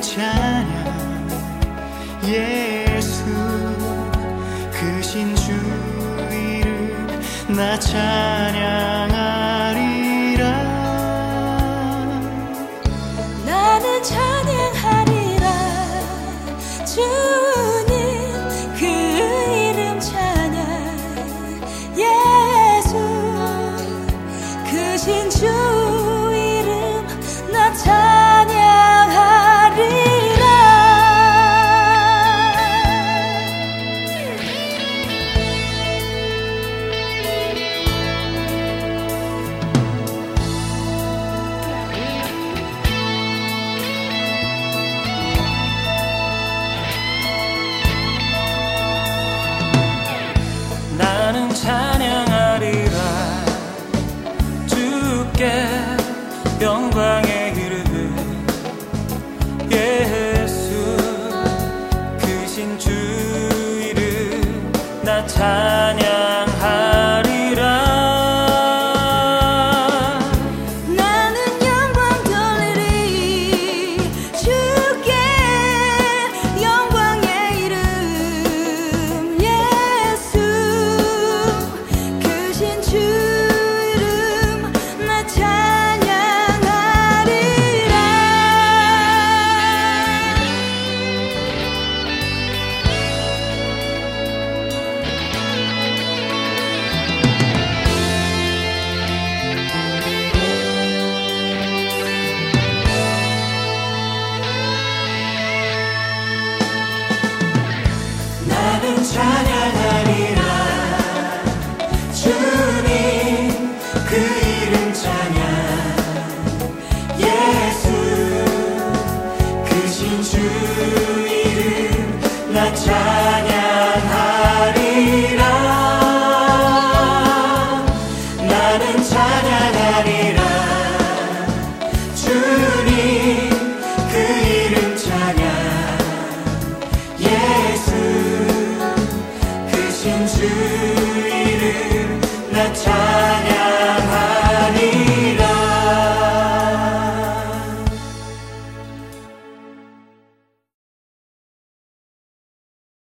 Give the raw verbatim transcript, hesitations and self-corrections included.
찬양 예수 크신 주 이름 나 찬양하리라. 나는 찬양하리라. 주님 그 이름 찬양 예수 크신 주 이름 나 찬양하리라. 나는 찬양하리라. 주께 영광의 이름 예수 크신 주 이름 나 찬양하리라. 나는 영광 돌리리. 주께 영광의 이름 예수 크신 주 이름 나 찬양하리라. 나는 찬양하리라. 주님 그 이름 찬양 예수 크신 주 이름 나 찬양